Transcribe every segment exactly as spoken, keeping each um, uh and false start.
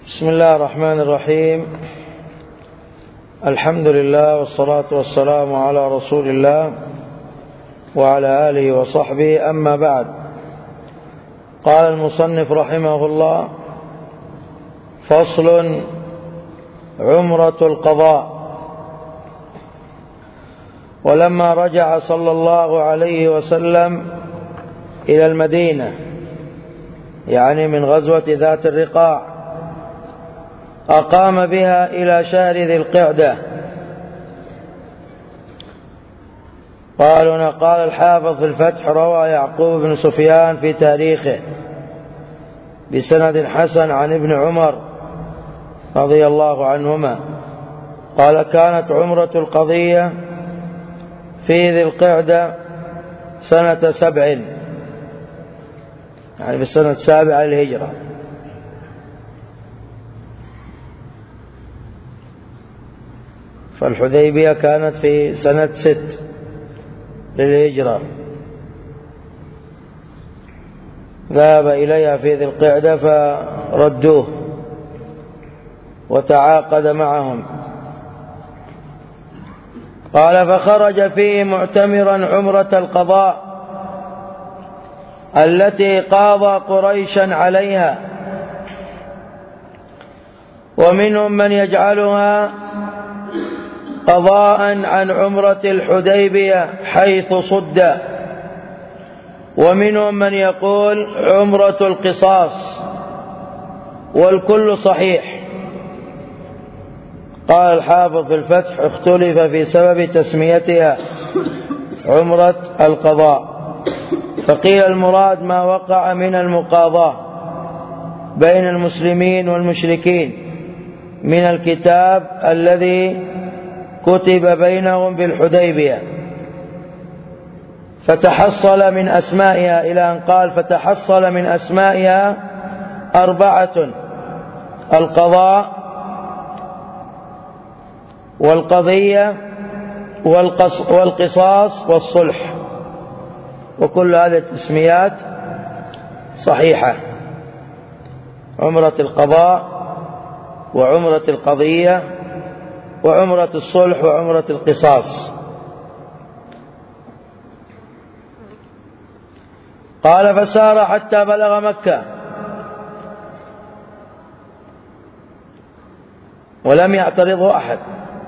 بسم الله الرحمن الرحيم. الحمد لله والصلاة والسلام على رسول الله وعلى آله وصحبه، أما بعد. قال المصنف رحمه الله: فصل: عمرة القضاء. ولما رجع صلى الله عليه وسلم إلى المدينة، يعني من غزوة ذات الرقاع، أقام بها إلى شهر ذي القعدة. قال هنا قال الحافظ في الفتح: روى يعقوب بن سفيان في تاريخه بسند حسن عن ابن عمر رضي الله عنهما قال: كانت عمرة القضية في ذي القعدة سنة سبع، يعني في السنة السابعة للهجرة. فالحديبية كانت في سنة ست للهجرة. ذهب إليها في ذي القعدة فردوه وتعاقد معهم. قال: فخرج فيه معتمرا عمرة القضاء التي قاضى قريشا عليها، ومنهم من يجعلها قضاء عن عمرة الحديبية حيث صد، ومنهم من يقول عمرة القصاص، والكل صحيح. قال الحافظ في الفتح: اختلف في سبب تسميتها عمرة القضاء، فقيل المراد ما وقع من المقاضاة بين المسلمين والمشركين من الكتاب الذي كتب بينهم بالحديبية، فتحصل من أسمائها، إلى أن قال: فتحصل من أسمائها أربعة: القضاء والقضية والقصاص والصلح. وكل هذه التسميات صحيحة: عمرة القضاء وعمرة القضية وعمرة الصلح وعمرة القصاص. قال: فسار حتى بلغ مكة، ولم يعترضه أحد،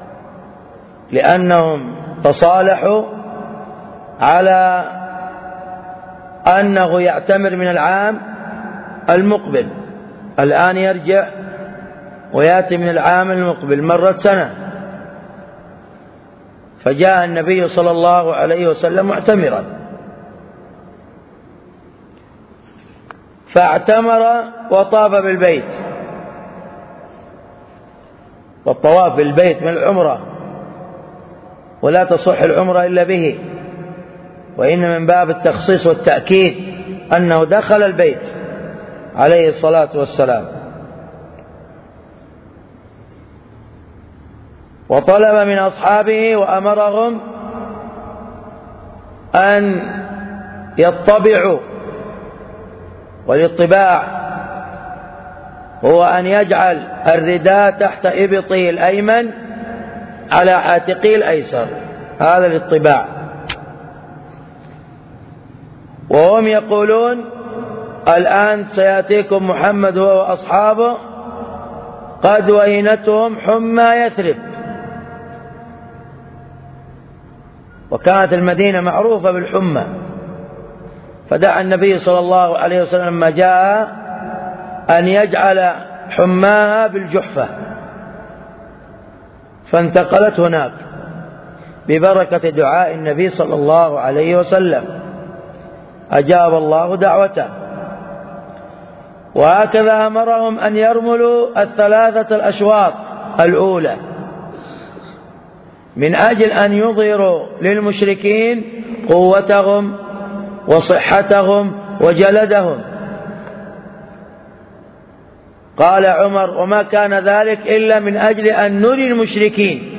لأنهم تصالحوا على أنه يعتمر من العام المقبل. الآن يرجع ويأتي من العام المقبل، مرت سنة، فجاء النبي صلى الله عليه وسلم معتمرا، فاعتمر وطاف بالبيت. والطواف بالبيت من العمرة، ولا تصح العمرة إلا به، وإن من باب التخصيص والتأكيد أنه دخل البيت عليه الصلاة والسلام. وطلب من أصحابه وأمرهم أن يطبعوا، والاطباع هو أن يجعل الرداء تحت إبطه الأيمن على عاتقه الأيسر، هذا الاطباع. وهم يقولون: الآن سيأتيكم محمد هو وأصحابه قد وهنتهم حمى يثرب. وكانت المدينة معروفة بالحمى، فدعا النبي صلى الله عليه وسلم لما جاء أن يجعل حماها بالجحفة، فانتقلت هناك ببركة دعاء النبي صلى الله عليه وسلم، أجاب الله دعوته. وهكذا أمرهم أن يرملوا الثلاثة الأشواط الأولى من أجل أن يظهروا للمشركين قوتهم وصحتهم وجلدهم. قال عمر: وما كان ذلك إلا من أجل أن نري المشركين.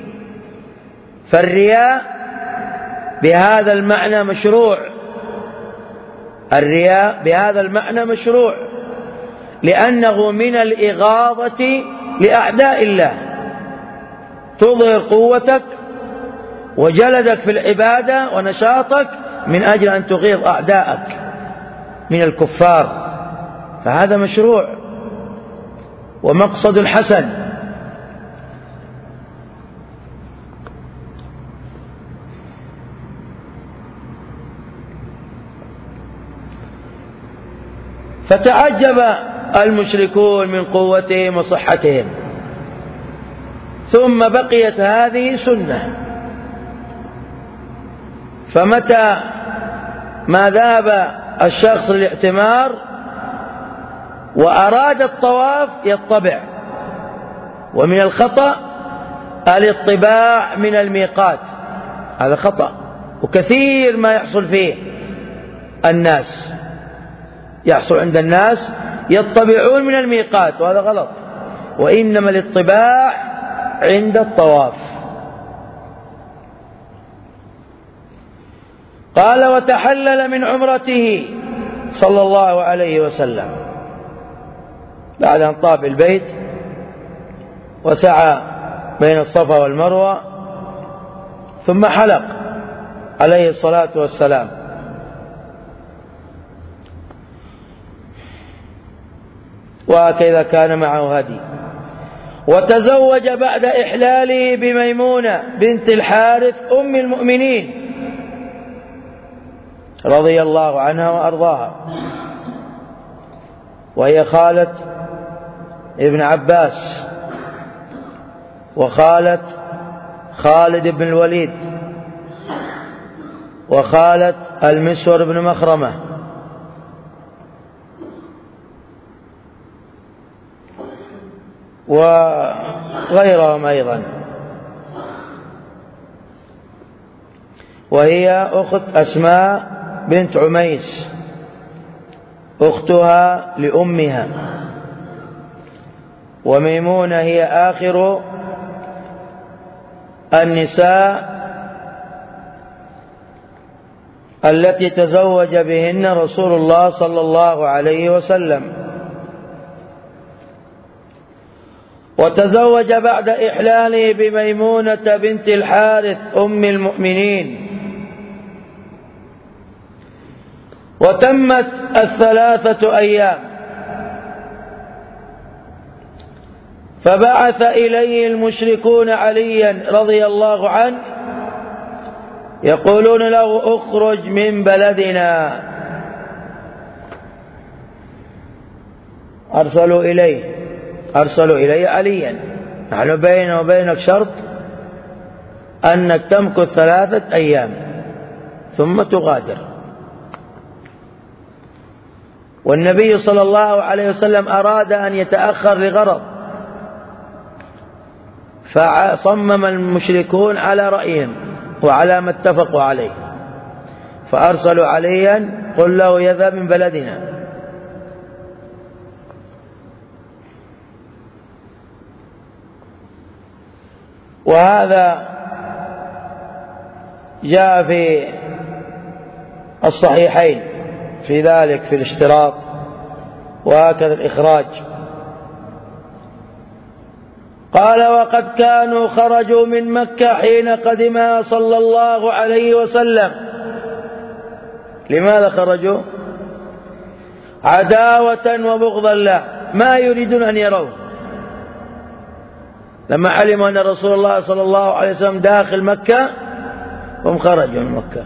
فالرياء بهذا المعنى مشروع، الرياء بهذا المعنى مشروع، لأنه من الإغاظة لأعداء الله، تظهر قوتك وجلدك في العبادة ونشاطك من أجل أن تغيظ أعداءك من الكفار، فهذا مشروع ومقصد حسن. فتعجب المشركون من قوتهم وصحتهم، ثم بقيت هذه سنة، فمتى ما ذهب الشخص للاعتمار وأراد الطواف يطبع، ومن الخطأ الاطباع من الميقات، هذا خطأ، وكثير ما يحصل فيه الناس، يحصل عند الناس يطبعون من الميقات، وهذا غلط، وإنما الاطباع عند الطواف. قال: وتحلل من عمرته صلى الله عليه وسلم بعد أن طاف البيت وسعى بين الصفا والمروة، ثم حلق عليه الصلاة والسلام. وهكذا كان معه هدي. وتزوج بعد إحلاله بميمونة بنت الحارث أم المؤمنين رضي الله عنها وأرضاها، وهي خالة ابن عباس وخالة خالد بن الوليد وخالة المسور بن مخرمة وغيرهم أيضا، وهي أخت أسماء بنت عميس أختها لأمها. وميمونة هي آخر النساء التي تزوج بهن رسول الله صلى الله عليه وسلم. وتزوج بعد إحلاله بميمونة بنت الحارث أم المؤمنين. وتمت الثلاثة أيام، فبعث إليه المشركون عليا رضي الله عنه يقولون له: اخرج من بلدنا. أرسلوا إليه أرسلوا إليه عليا: نحن بيننا وبينك شرط أنك تمكث ثلاثة أيام ثم تغادر. والنبي صلى الله عليه وسلم أراد أن يتأخر لغرض، فصمم المشركون على رأيهم وعلى ما اتفقوا عليه، فأرسلوا عليا: قل له يذهب من بلدنا. وهذا جاء في الصحيحين في ذلك في الاشتراط، وهكذا الإخراج. قال: وقد كانوا خرجوا من مكة حين قدمها صلى الله عليه وسلم. لماذا خرجوا؟ عداوة وبغضا له، ما يريدون أن يروه. لما علموا أن رسول الله صلى الله عليه وسلم داخل مكة هم خرجوا من مكة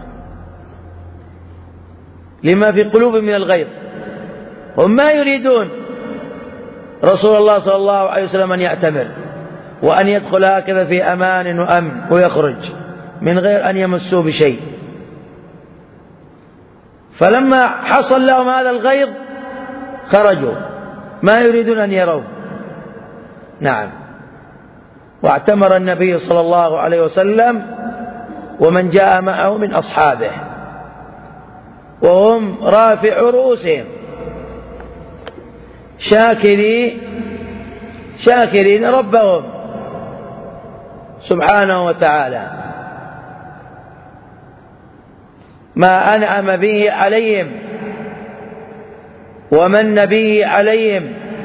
لما في قلوبهم من الغيظ. هم ما يريدون رسول الله صلى الله عليه وسلم أن يعتمر وأن يدخل هكذا في أمان وأمن ويخرج من غير أن يمسوا بشيء. فلما حصل لهم هذا الغيظ خرجوا، ما يريدون أن يروه. نعم. واعتمر النبي صلى الله عليه وسلم ومن جاء معه من أصحابه، وهم رافع رؤوسهم شاكرين شاكرين ربهم سبحانه وتعالى ما أنعم به عليهم ومن به عليهم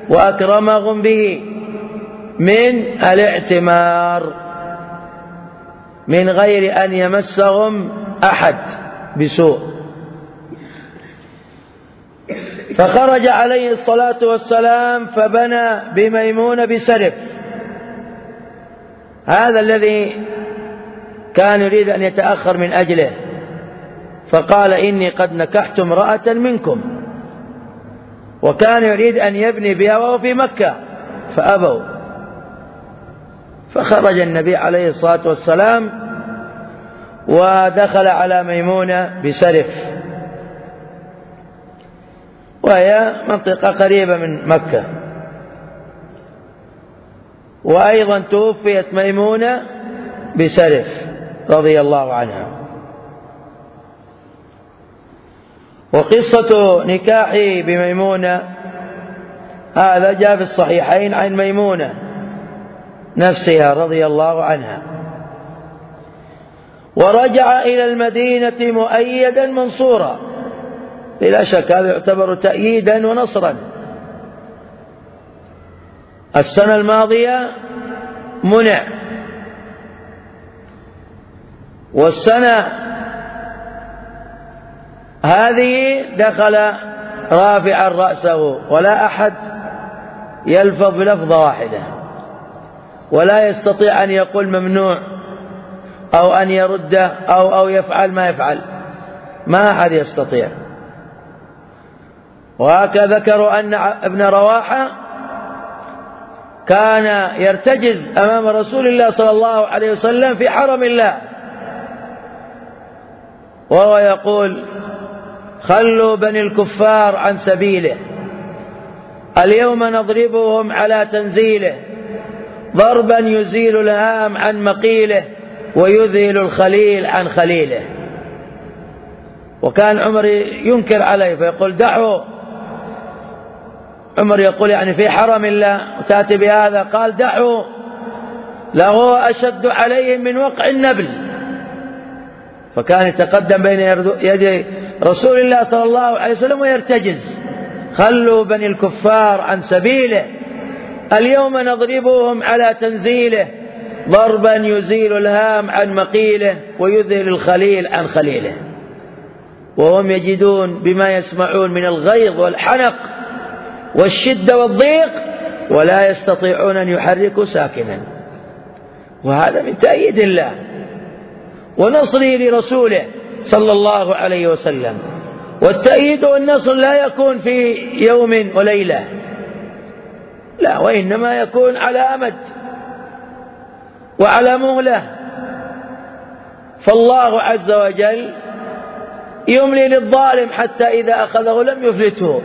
وأكرمهم به من الاعتمار من غير أن يمسهم أحد بسوء. فخرج عليه الصلاة والسلام فبنى بميمونة بسرف، هذا الذي كان يريد أن يتأخر من أجله، فقال إني قد نكحت امرأة منكم، وكان يريد أن يبني بها وهو في مكة فأبوا. فخرج النبي عليه الصلاة والسلام ودخل على ميمونة بسرف، وهي منطقة قريبة من مكة، وأيضا توفيت ميمونة بسرف رضي الله عنها. وقصة نكاحي بميمونة هذا جاء في الصحيحين عن ميمونة نفسها رضي الله عنها. ورجع إلى المدينة مؤيدا منصورا، بلا شك هذا يعتبر تأييدا ونصرا. السنة الماضية منع، والسنة هذه دخل رافعا رأسه، ولا أحد يلفظ بلفظة واحدة، ولا يستطيع أن يقول ممنوع أو أن يرد أو, أو يفعل ما يفعل، ما أحد يستطيع. وهكذا ذكروا أن ابن رواحة كان يرتجز أمام رسول الله صلى الله عليه وسلم في حرم الله، وهو يقول خلوا بني الكفار عن سبيله، اليوم نضربهم على تنزيله، ضربا يزيل الهام عن مقيله ويذهل الخليل عن خليله. وكان عمر ينكر عليه فيقول دعوا، عمر يقول يعني في حرم الله وتأتي بهذا، قال دعوا له أشد عليهم من وقع النبل. فكان يتقدم بين يدي رسول الله صلى الله عليه وسلم ويرتجز خلوا بني الكفار عن سبيله، اليوم نضربهم على تنزيله، ضربا يزيل الهام عن مقيله ويذهل الخليل عن خليله. وهم يجدون بما يسمعون من الغيظ والحنق والشدة والضيق، ولا يستطيعون أن يحركوا ساكنا. وهذا من تأييد الله ونصره لرسوله صلى الله عليه وسلم. والتأييد والنصر لا يكون في يوم وليلة، لا، وإنما يكون على أمد وعلى مهلة. فالله عز وجل يملي للظالم حتى إذا أخذه لم يفلته،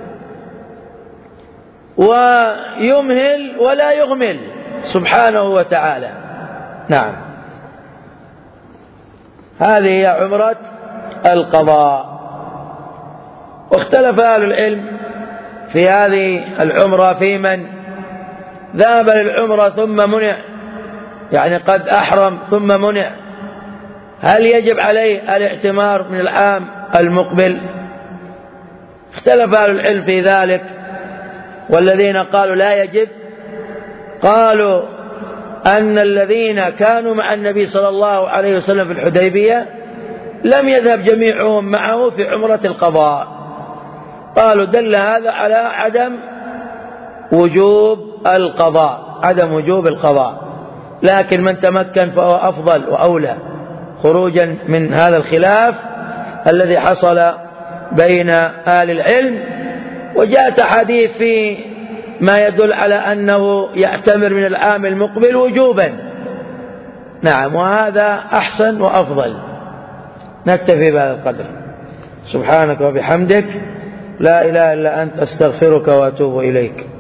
ويمهل ولا يغمل سبحانه وتعالى. نعم، هذه هي عمرة القضاء. واختلف أهل العلم في هذه العمرة في من ذهب للعمرة ثم منع، يعني قد أحرم ثم منع، هل يجب عليه الاعتمار من العام المقبل؟ اختلف أهل العلم في ذلك، والذين قالوا لا يجب قالوا أن الذين كانوا مع النبي صلى الله عليه وسلم في الحديبية لم يذهب جميعهم معه في عمرة القضاء، قالوا دل هذا على عدم وجوب القضاء، عدم وجوب القضاء. لكن من تمكن فهو أفضل وأولى خروجا من هذا الخلاف الذي حصل بين أهل العلم. وجاءت حديث في ما يدل على أنه يعتمر من العام المقبل وجوبا. نعم، وهذا أحسن وأفضل. نكتفي بهذا القدر. سبحانك وبحمدك، لا إله إلا أنت، أستغفرك وأتوب إليك.